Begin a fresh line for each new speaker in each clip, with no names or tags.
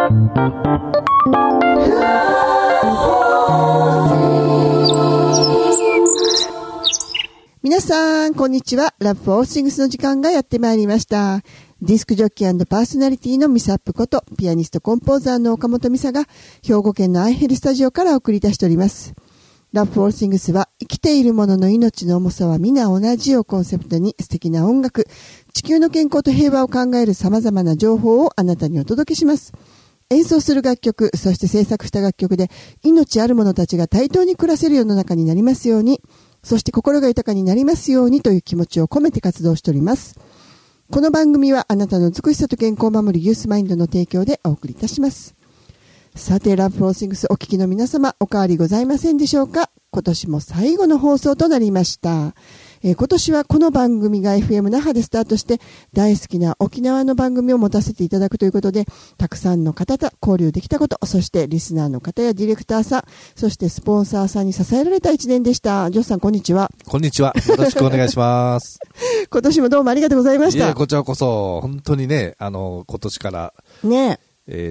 皆さんこんにちは。ラブフォーシングスの時間がやってまいりました。ディスクジョッキー&パーソナリティのミサップことピアニストコンポーザーの岡本美沙が兵庫県のアイヘルスタジオからお送り出しております。ラブフォーシングスは生きている者の命の重さは皆同じをコンセプトに素敵な音楽、地球の健康と平和を考える様々な情報をあなたにお届けします。演奏する楽曲、そして制作した楽曲で命ある者たちが対等に暮らせる世の中になりますように、そして心が豊かになりますようにという気持ちを込めて活動しております。この番組はあなたの美しさと健康を守るユースマインドの提供でお送りいたします。さて、ラブフォーシングスお聞きの皆様、お変わりございませんでしょうか。今年も最後の放送となりました。今年はこの番組が FM 那覇でスタートして大好きな沖縄の番組を持たせていただくということで、たくさんの方と交流できたこと、そしてリスナーの方やディレクターさん、そしてスポンサーさんに支えられた1年でした。ジョスさんこんにちは。
こんにちは。よろしくお願いします。
今年もどうもありがとうございました。
いや、こちらこそ本当にね、今年から
ね、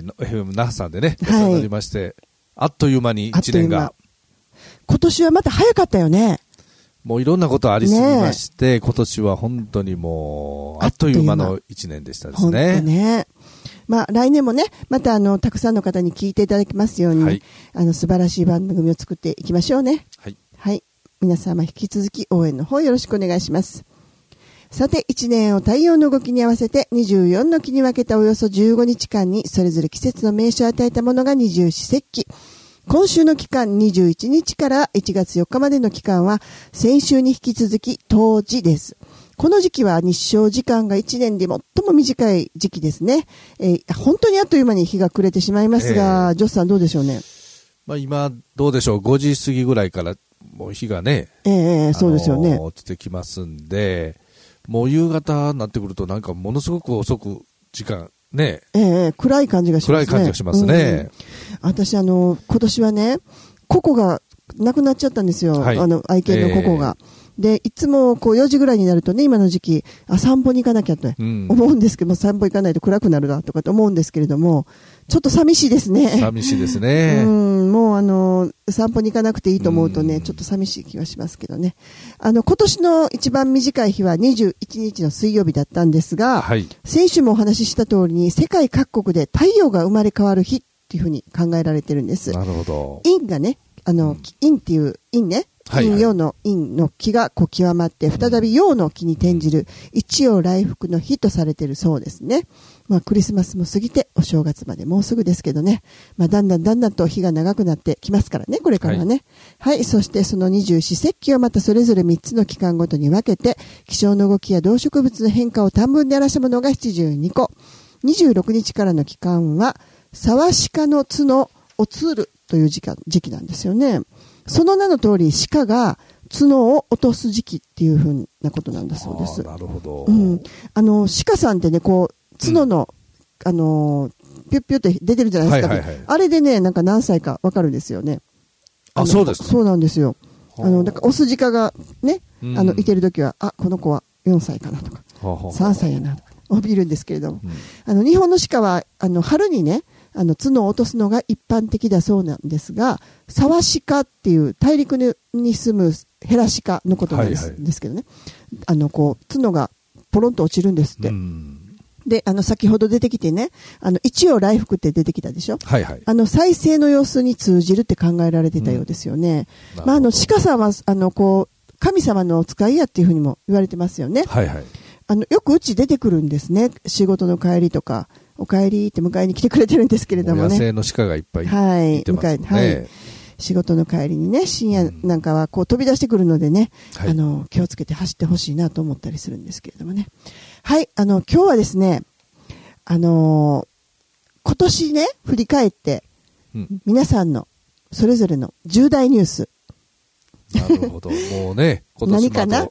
FM 那覇さんでね、お世話になりまして、あっという間に1年が。
今年はまた早かったよね。
もういろんなことありすぎまして、今年は本当にもうあっという間の1年でしたですね。
本当ね。まあ来年もね、またたくさんの方に聞いていただきますように、はい、素晴らしい番組を作っていきましょうね。
はい。
はい。皆様引き続き応援の方よろしくお願いします。さて、1年を太陽の動きに合わせて24の期に分けたおよそ15日間にそれぞれ季節の名称を与えたものが二十四節気。今週の期間21日から1月4日までの期間は先週に引き続き冬至です。この時期は日照時間が1年で最も短い時期ですね。本当にあっという間に日が暮れてしまいますが、ジョスさんどうでしょうね。
まあ今どうでしょう、5時過ぎぐらいからもう日がね、
そうですよね。
落ちてきますんで、もう夕方になってくるとなんかものすごく遅く時間ね、
暗い感じがしますね。
暗い感じがしますね。
私今年はね、ココがなくなっちゃったんですよ。はい、愛犬のココが。で、いつもこう4時ぐらいになるとね、今の時期、散歩に行かなきゃと思うんですけども、散歩行かないと暗くなるなとかと思うんですけれども、ちょっと寂しいですね。
寂しいですね。
もう散歩に行かなくていいと思うとね、ちょっと寂しい気はしますけどね。今年の一番短い日は21日の水曜日だったんですが、はい、先週もお話しした通りに世界各国で太陽が生まれ変わる日っていうふうに考えられてるんです。
なるほど。
陰がね、陰っていう陰ね、陰陽の陰の気がこう極まって再び陽の気に転じる一陽来復の日とされているそうですね。まあクリスマスも過ぎてお正月までもうすぐですけどね、まあだんだんと日が長くなってきますからね、これからはね。はい、そしてその二十四節気をまたそれぞれ3つの期間ごとに分けて気象の動きや動植物の変化を短文で表したものが72個。26日からの期間は沢鹿の角をつるという時期なんですよね。その名の通り鹿が角を落とす時期っていうふうなことなんだそうです。
なるほど。
鹿さんってね、こう角の、ピュッピュって出てるじゃないですか。あれでね、なんか何歳かわかるんですよね。
そうですか。
そうなんですよ。だからオス鹿がね、いてるときは、この子は4歳かなとか、3歳やなとか、見るんですけれども、日本の鹿は春にね、角を落とすのが一般的だそうなんですが、沢鹿っていう大陸に住むヘラ鹿のことなんですけどね、こう角がポロンと落ちるんですって。で、先ほど出てきてね、一陽来復って出てきたでしょ。再生の様子に通じるって考えられてたようですよね。まあ、鹿さんはこう神様のお使いやっていうふうにも言われてますよね。よくうち出てくるんですね。仕事の帰りとか。お帰りって迎えに来てくれてるんですけれどもね。
野生の鹿がいっぱいいてますね。
仕事の帰りにね、深夜なんかはこう飛び出してくるのでね、気をつけて走ってほしいなと思ったりするんですけれどもね。はい、今日はですね、今年ね、振り返って、皆さんのそれぞれの重大ニュース。
なるほど。もうね、今年まで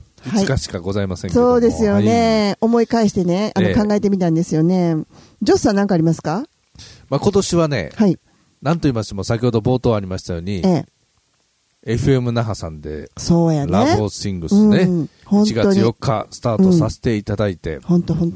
5日しかございませんけども、
そうですよね。思い返してね、考えてみたんですよね。ジョスさん何かありますか？
まあ今年はね、なんと言いましても先ほど冒頭ありましたように、FM 那覇さんで、
そうやね。
ラブオーシングスね、1月4日スタートさせていただいて、
本当。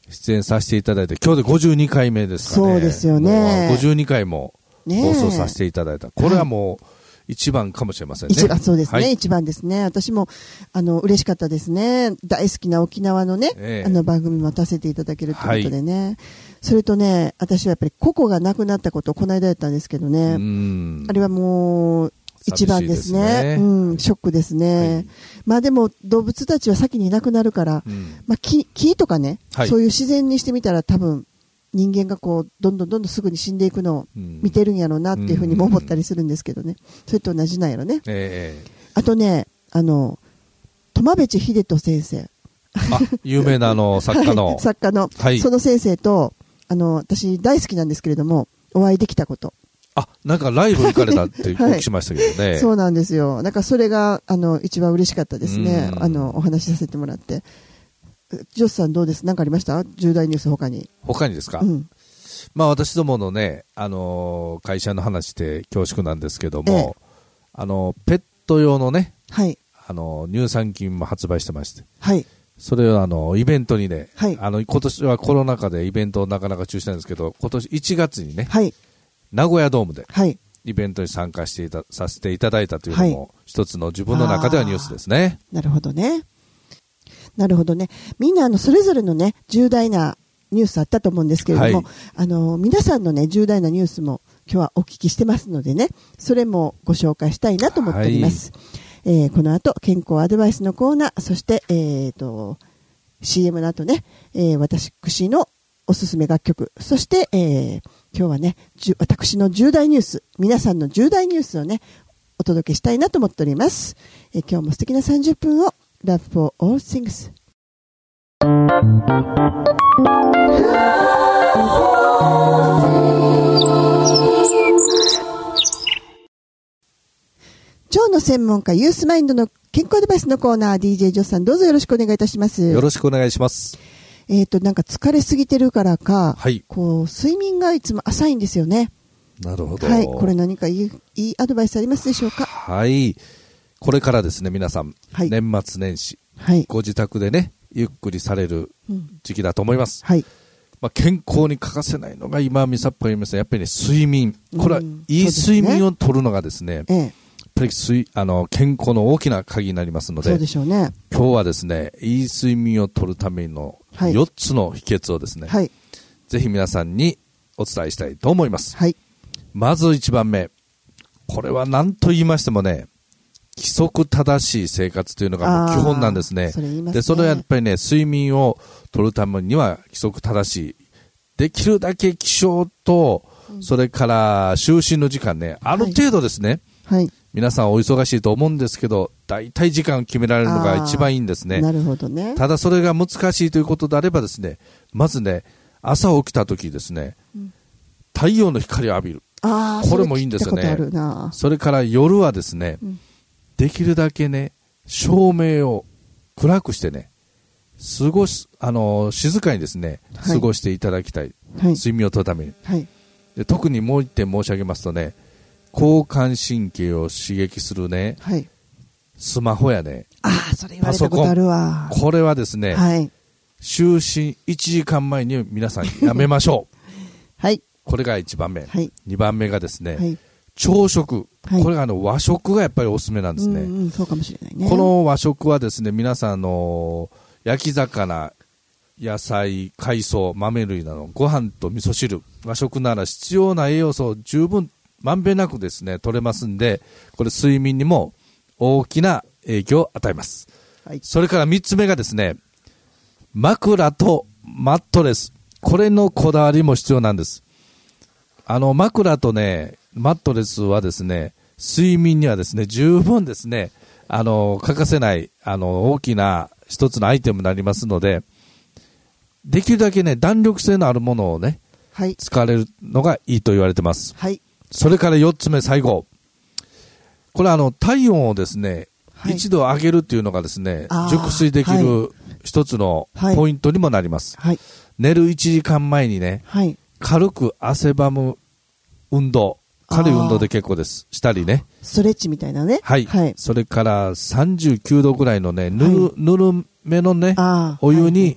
出演させていただいて、今日で52回目ですかね。
そうですよね。
52回も放送させていただいた。これはもう一番かもしれませんね。
そうですね、はい、一番ですね。私も嬉しかったですね。大好きな沖縄のね、番組も出せていただけるということでね、はい、それとね、私はやっぱりココが亡くなったことをこの間やったんですけどね、あれはもう一番ですね。ショックですね。はい、まあでも動物たちは先にいなくなるから、まあ木とかね、はい、そういう自然にしてみたら多分人間がこうどんどんすぐに死んでいくのを見てるんやろうなっていうふうにも思ったりするんですけどね。それと同じなんやろね。あとね、苫部地秀人先生。
有名な作家の。
作家の、はい、その先生と、私大好きなんですけれども、お会いできたこと。
なんかライブ行かれたってお聞きしましたけどね。
はい、そうなんですよ。なんかそれが、一番嬉しかったですね。お話しさせてもらって。ジョスさんどうです？何かありました？重大ニュース他にです
か？まあ私どものね、会社の話で恐縮なんですけども、ペット用のね、はい、乳酸菌も発売してまして、はい、それをイベントにね、はい、今年はコロナ禍でイベントをなかなか中止なんですけど、今年1月にね、はい、名古屋ドームで、はい、イベントに参加させていただいたというのも、はい、一つの自分の中ではニュースですね。
なるほどね。なるほどね。みんなそれぞれのね、重大なニュースあったと思うんですけれども、はい、皆さんのね、重大なニュースも今日はお聞きしてますのでね、それもご紹介したいなと思っております。はい、この後、健康アドバイスのコーナー、そして、CM の後ね、私のおすすめ楽曲、そして、今日はね、私の重大ニュース、皆さんの重大ニュースをね、お届けしたいなと思っております。今日も素敵な30分をLove for all things。 腸の専門家ユースマインドの健康アドバイスのコーナー、 DJ ジョさんどうぞよろしくお願いいたします。
よろしくお願いします。
なんか疲れすぎてるからか、はい、こう睡眠がいつも浅いんですよね。
なるほど。
はい、これ何かいいアドバイスありますでしょうか？
はい、これからですね、皆さん、はい、年末年始、はい、ご自宅でね、ゆっくりされる時期だと思います。はい、まあ、健康に欠かせないのが今、ミサップが言いました、やっぱりね、睡眠。これはいい睡眠をとるのがですね、やっぱり健康の大きな鍵になりますので、
そうでしょうね。
今日はですね、いい睡眠をとるための4つの秘訣をですね、はい、ぜひ皆さんにお伝えしたいと思います。はい、まず1番目、これは何と言いましてもね、規則正しい生活というのがもう基本なんですね。で、それはやっぱりね、睡眠をとるためには規則正しい。できるだけ起床と、それから就寝の時間ね、ある程度ですね、はい、皆さんお忙しいと思うんですけど、大体時間を決められるのが一番いいんですね。
なるほどね。
ただそれが難しいということであればですね、まずね、朝起きた時ですね、太陽の光を浴びる。これもいいんですよね。それから夜はですね、できるだけね、照明を暗くしてね、静かにですね、はい、過ごしていただきたい。はい、睡眠をとるために。はい、で特にもう一点申し上げますとね、交感神経を刺激するね、はい、スマホやね、
それ言われたことあるわ。
これはですね、はい、就寝1時間前に皆さんやめましょう。はい。これが1番目。はい、2番目がですね、はい、朝食。はい、これが和食がやっぱりおすすめなんですね。
そうかもしれないね。
この和食はですね、皆さん焼き魚、野菜、海藻、豆類などご飯と味噌汁、和食なら必要な栄養素を十分まんべんなくですね取れますんで、これ睡眠にも大きな影響を与えます。はい、それから3つ目がですね、枕とマットレス、これのこだわりも必要なんです。枕とねマットレスはですね、睡眠にはですね十分ですね欠かせない大きな一つのアイテムになりますので、できるだけね弾力性のあるものをね、はい、使われるのがいいと言われてます。はい、それから4つ目、最後、これ体温をですね、はい、1度上げるっていうのがですね熟睡できる一つのポイントにもなります。はい、寝る1時間前にね、はい、軽く汗ばむ運動、軽い運動で結構です。したりね。
ストレッチみたいなね。
はい。はい、それから39度ぐらいのね、ぬるめのね、お湯に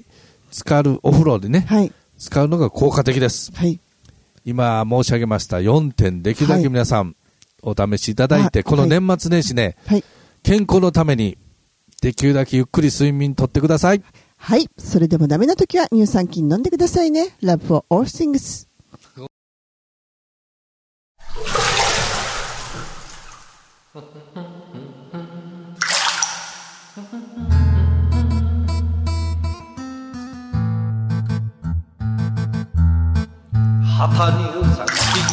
浸かるお風呂でね、
はい。
使うのが効果的です。
はい。
今申し上げました4点、できるだけ皆さんお試しいただいて、この年末年始ね、
はい。
健康のためにできるだけゆっくり睡眠とってください。
はい。それでもダメな時は乳酸菌飲んでくださいね。Love for all things。
旗乳酸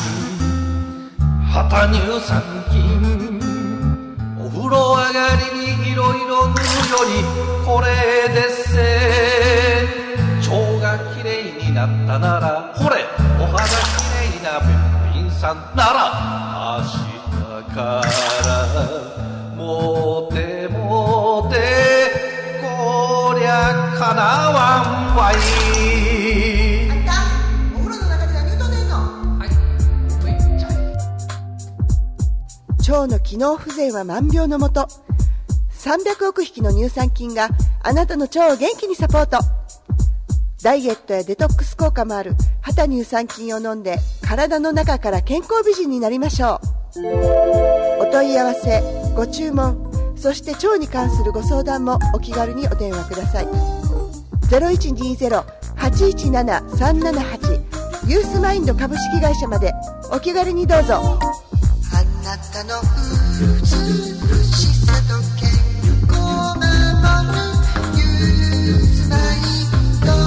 菌お風呂上がりにいろいろ塗るよりこれでっせ腸がきれいになったならほれお肌きれいなべっぴんさんなら明日からモテモテこりゃかなわんわい。
腸の機能不全は万病のもと。300億匹の乳酸菌があなたの腸を元気にサポート。ダイエットやデトックス効果もある肌乳酸菌を飲んで体の中から健康美人になりましょう。お問い合わせ、ご注文、そして腸に関するご相談もお気軽にお電話ください。0120-817-378 ユースマインド株式会社までお気軽にどうぞ。あなたの美しさと健康を守るユースマインド。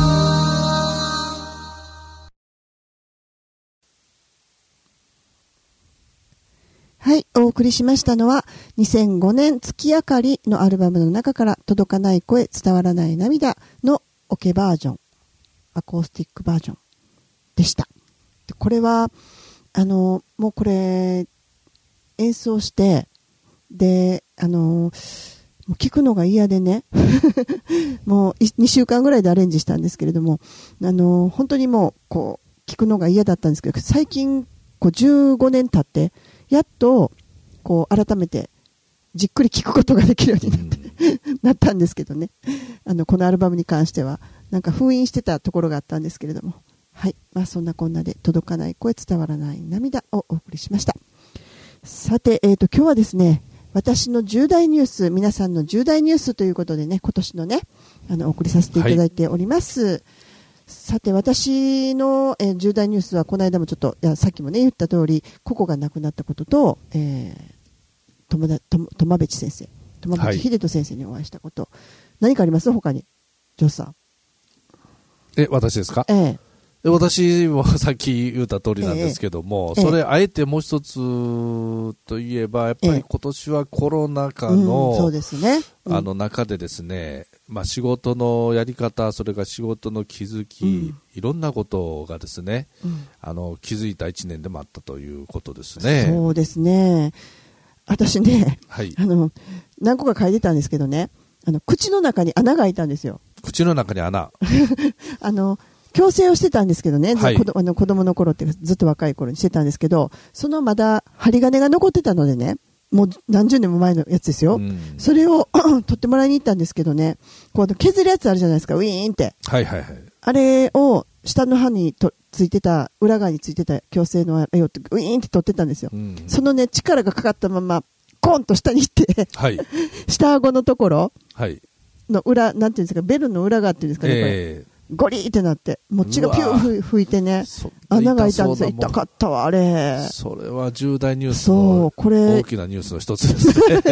はい、お送りしましたのは2005年月明かりのアルバムの中から届かない声伝わらない涙のオケバージョン、アコースティックバージョンでした。でこれはもうこれ演奏してでもう聞くのが嫌でねもう2週間ぐらいでアレンジしたんですけれども本当にもうこう聞くのが嫌だったんですけど、最近こう15年経ってやっとこう改めてじっくり聞くことができるようになってなったんですけどね、このアルバムに関してはなんか封印してたところがあったんですけれども、はい、まあ、そんなこんなで届かない声伝わらない涙をお送りしました。さて、今日はですね、私の重大ニュース、皆さんの重大ニュースということでね、今年のね、お送りさせていただいております。はい、さて、私の、重大ニュースは、この間もちょっと、さっきもね、言った通り、ココが亡くなったことと、友部先生、友部秀人先生にお会いしたこと、何かあります他に、ジョーさん。
私ですか？私もさっき言った通りなんですけども、それあえてもう一つといえば、やっぱり今年はコロナ禍の、
そうですね、
中でですね、まあ、仕事のやり方、それから仕事の気づき、いろんなことがですね、気づいた1年でもあったということですね。
そうですね。私ね、
はい、
何個か書いてたんですけどね、口の中に穴が開いたんですよ。
口の中に穴
矯正をしてたんですけどね、
はい、
子供の頃ってずっと若い頃にしてたんですけど、そのまだ針金が残ってたのでね、もう何十年も前のやつですよ、それを取ってもらいに行ったんですけどね、こう削るやつあるじゃないですか、ウィーンって、
はいはいはい、
あれを下の歯についてた、裏側についてた矯正のあれをウィーンって取ってたんですよ、そのね力がかかったままコンと下に行って、はい、下顎のところの裏、なんていうんですか、ベルの裏側っていうんですかね、これゴリーってなって、もう血がピュー吹いてね、穴が開いたんですよ。痛かったわ、あれ。
それは重大ニュースの大きなニュースの一つですね。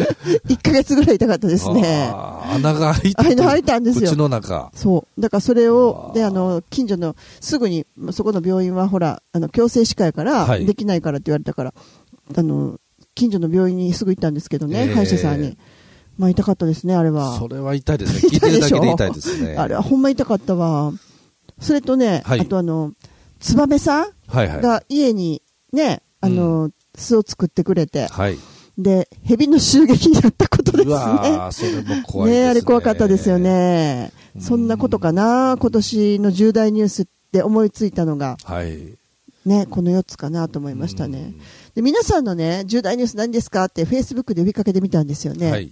1ヶ月ぐらい痛かったですね。
穴が開いたんですよ。口の中。
そう。だからそれを、で、近所の、すぐに、そこの病院はほら、矯正歯科やから、できないからって言われたから、近所の病院にすぐ行ったんですけどね、歯医者さんに。まあ痛かったですね、あれは。
それは痛いですね。聞いてるだけで痛いですね。
あれはほんま痛かったわ。それとね、あと燕さんが家にね、巣を作ってくれて、で、蛇の襲撃になったことですね。
それも怖いですね。
あれ怖かったですよね。そんなことかな、今年の重大ニュースって思いついたのが、ね、この4つかなと思いましたね。で、皆さんのね、重大ニュース何ですかって、Facebook で呼びかけてみたんですよね。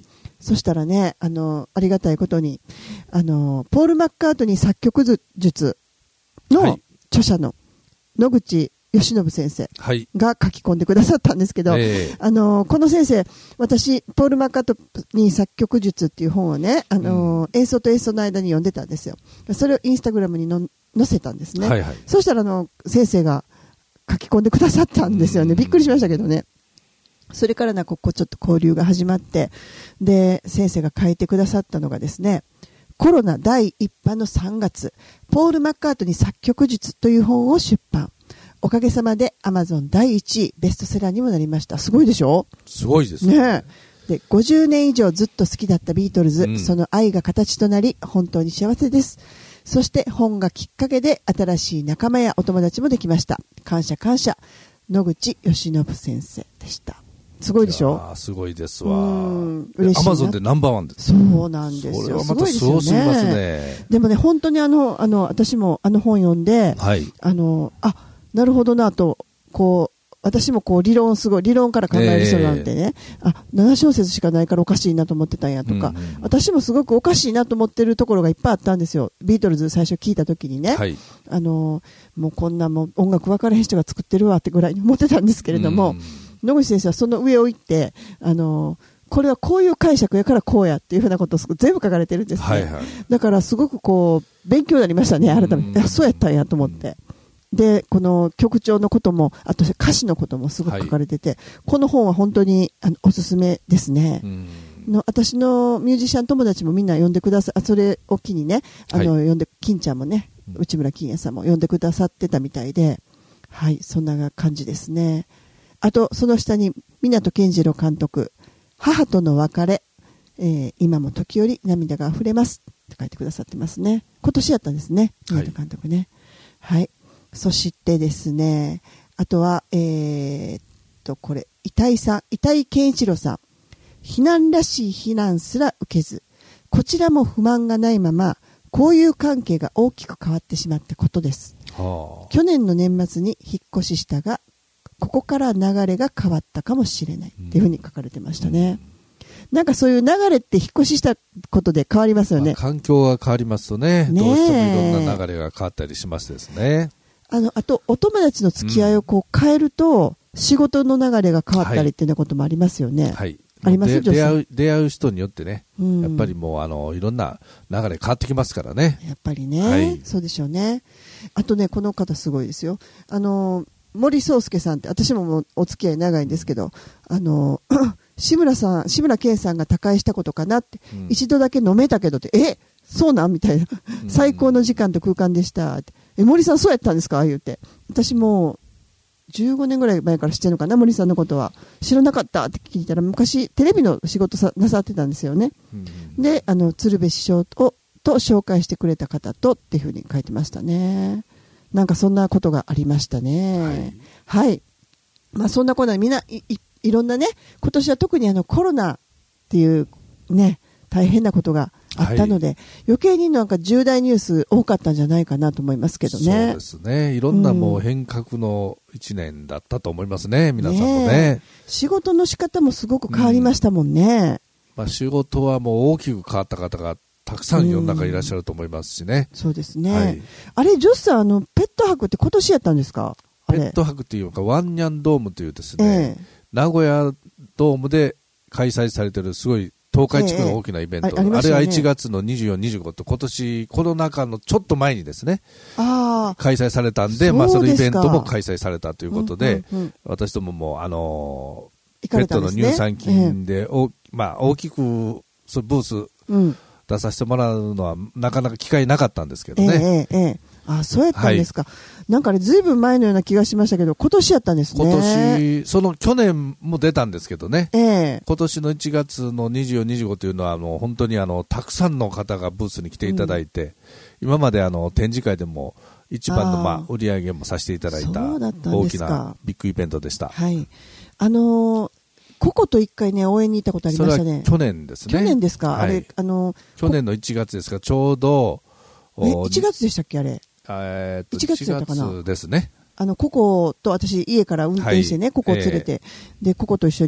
そしたらね、ありがたいことに、ポール・マッカートニー作曲術の著者の野口義信先生が書き込んでくださったんですけど、この先生、私、ポール・マッカートニー作曲術っていう本をね、演奏と演奏の間に読んでたんですよ。それをインスタグラムに載せたんですね。そうしたら先生が書き込んでくださったんですよね。びっくりしましたけどね。それからここちょっと交流が始まって、で、先生が書いてくださったのがですね、コロナ第1波の3月、ポール・マッカートニー作曲術という本を出版。おかげさまで Amazon 第1位ベストセラーにもなりました。すごいでしょ？
すごいですね。
で、50年以上ずっと好きだったビートルズ、その愛が形となり本当に幸せです。そして本がきっかけで新しい仲間やお友達もできました。感謝感謝。野口義信先生でした。すごいでしょ？
すごいですわ。
嬉しいな。
Amazon でナンバーワンです。
そうなんですよ。
それはまたすごすぎますね。
でもね、本当に私も本読んで、なるほどなと、私も理論から考える人なんてね、7小節しかないからおかしいなと思ってたんやとか、私もすごくおかしいなと思ってるところがいっぱいあったんですよ。ビートルズ最初聞いた時にね、もうこんなもう音楽分からへん人が作ってるわってぐらいに思ってたんですけれども、野口先生はその上を行って、これはこういう解釈やからこうやっていうふうなことを全部書かれてるんですね。だからすごく勉強になりましたね、改めて。そうやったんやと思って。で、この曲調のことも、あと歌詞のこともすごく書かれてて、この本は本当におすすめですね。私のミュージシャン友達もみんな読んでくださそれを機にね、読んで、金ちゃんもね、内村金也さんも読んでくださってたみたいで、はい、そんな感じですね。あと、その下に、湊健次郎監督、母との別れ、今も時折涙が溢れますって書いてくださってますね。今年やったんですね、湊監督ね。はい。そしてですね、あとは、これ、板井健一郎さん。避難らしい避難すら受けず、こちらも不満がないまま、交友関係が大きく変わってしまったことです。去年の年末に引っ越ししたが、ここから流れが変わったかもしれないっていうふうに書かれてましたね。なんかそういう流れって引っ越ししたことで変わりますよね。
環境が変わりますとね、どうしてもいろんな流れが変わったりしますですね。
あと、お友達の付き合いを変えると、仕事の流れが変わったりっていうようなこともありますよね。あります。
出会う人によってね、やっぱりもういろんな流れ変わってきますからね。
やっぱりね、そうでしょうね。あとね、この方すごいですよ。森宗介さんって、私もお付き合い長いんですけど、志村けんさんが他界したことかなって、一度だけ飲めたけどって、そうなんみたいな。最高の時間と空間でしたって。森さんそうやったんですか言うて。私も15年ぐらい前から知ってるのかな、森さんのことは。知らなかったって聞いたら、昔テレビの仕事なさってたんですよね。で、鶴瓶師匠と紹介してくれた方とっていうふうに書いてましたね。なんかそんなことがありましたね。はい。まあそんなことはみんないろんなね、今年は特にコロナっていうね、大変なことがあったので、余計になんか重大ニュース多かったんじゃないかなと思いますけどね。
そうですね。いろんなもう変革の一年だったと思いますね、皆さんもね。
仕事の仕方もすごく変わりましたもんね。
仕事はもう大きく変わった方がたくさん世の中いらっしゃると思いますしね。
そうですね。あれ、ジョスさん、ペット博って今年やったんですか？
ペット博っていうか、ワンニャンドームというですね、名古屋ドームで開催されているすごい東海地区の大きなイベント、あれは1月の24、25と今年コロナ禍のちょっと前にですね、開催されたんで、そのイベントも開催されたということで、私どももペットの乳酸菌で大きくブース出させてもらうのはなかなか機会なかったんですけどね。
そうやったんですか。なんかずいぶん前のような気がしましたけど、今年やったんですね。
今年、去年も出たんですけどね。今年の1月の24、25というのは本当にたくさんの方がブースに来ていただいて、今まで展示会でも一番の売り上げもさせていただいた大きなビッグイベントでした。
はい。ココと一回ね、応援に行ったことありましたね。
それは去年ですね。
去年ですか、あれ、
去年の1月ですが、ちょうど、
1月でしたっけ、あれ。
1月だったかな。1月ですね。
ココと私、家から運転してね、ココを連れて、で、ココと一緒に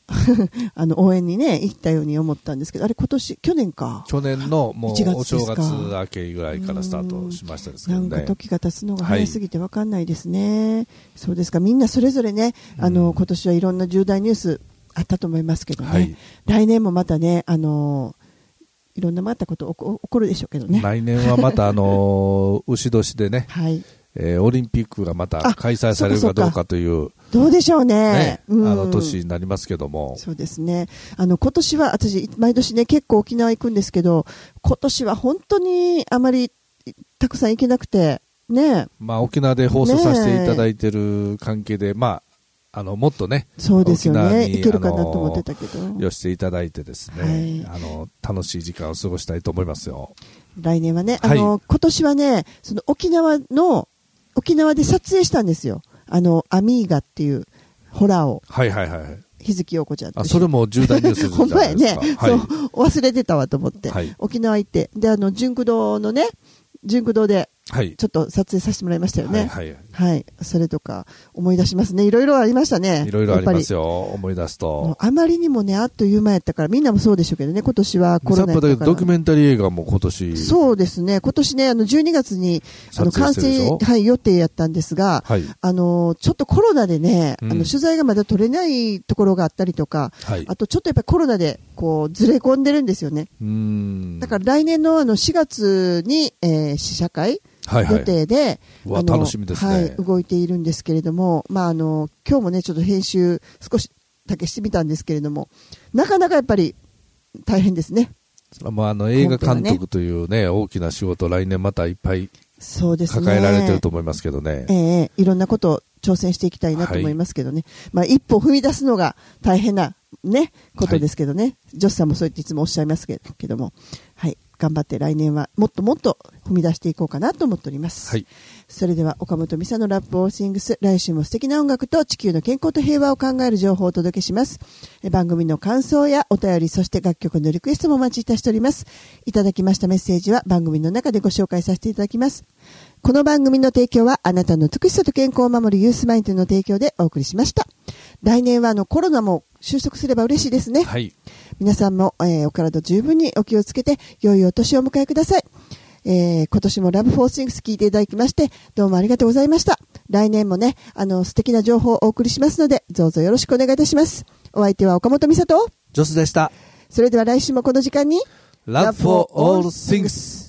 応援にね、行ったように思ったんですけど、あれ去年か。
去年のもう
1月
お正月
ですか
明けぐらいからスタートしましたですけどね。
なんか時が経つのが早すぎて分かんないですね。そうですか。みんなそれぞれね、今年はいろんな重大ニュースあったと思いますけどね。はい、来年もまたね、いろんなまたこと起こるでしょうけどね。
来年はまた牛年でね、はい、オリンピックがまた開催されるかどうかという、
どうでしょうね。
年になりますけども。
そうですね。今年は私、毎年ね、結構沖縄行くんですけど、今年は本当にあまりたくさん行けなくて、ね。
まあ、沖縄で放送させていただいている関係で、まあ、もっとね、
そうですよね。行けるかなと思ってたけど。
よしていただいてですね、はい、楽しい時間を過ごしたいと思いますよ。
来年はね、今年はね、その沖縄で撮影したんですよ。アミーガっていうホラーを。
はいはいはい。
日月陽子ちゃんと。
それも重大ニュースじゃないですか。
ほんまやね、
はい、
そう、忘れてたわと思って。はい、沖縄行って。で、純駆動で、ちょっと撮影させてもらいましたよね。はい。はい。それとか、思い出しますね。いろいろありましたね。
いろいろありますよ。思い出すと。
あまりにもね、あっという間やったから、みんなもそうでしょうけどね、今年はコロナやったから。
ドキュメンタリー映画も今年。
そうですね。今年ね、12月に、完成、はい、予定やったんですが、はい、ちょっとコロナでね、取材がまだ取れないところがあったりとか、はい、あとちょっとやっぱりコロナで、ずれ込んでるんですよね。だから来年の4月に、試写会、予定で、
楽しみですね。
はい、動いているんですけれども、まあ今日もね、ちょっと編集少しだけしてみたんですけれども、なかなかやっぱり大変ですね。
まあ映画監督というね、大きな仕事、来年またいっぱい抱えられてると思いますけどね。
いろんなことを挑戦していきたいなと思いますけどね。はい、まあ一歩踏み出すのが大変なね、ことですけどね。ジョスさんもそう言っていつもおっしゃいますけども、はい。頑張って来年はもっともっと踏み出していこうかなと思っております。はい、それでは岡本美沙のラップオーシングス、来週も素敵な音楽と地球の健康と平和を考える情報をお届けします。番組の感想やお便り、そして楽曲のリクエストもお待ちいたしております。いただきましたメッセージは番組の中でご紹介させていただきます。この番組の提供はあなたの美しさと健康を守るユースマインドの提供でお送りしました。来年はコロナも収束すれば嬉しいですね。はい、皆さんも、お体十分にお気をつけて良いお年をお迎えください。今年もラブフォーシングス聞いていただきましてどうもありがとうございました。来年もね、素敵な情報をお送りしますのでどうぞよろしくお願いいたします。お相手は岡本美沙と
ジョスでした。
それでは来週もこの時間に
Love for all things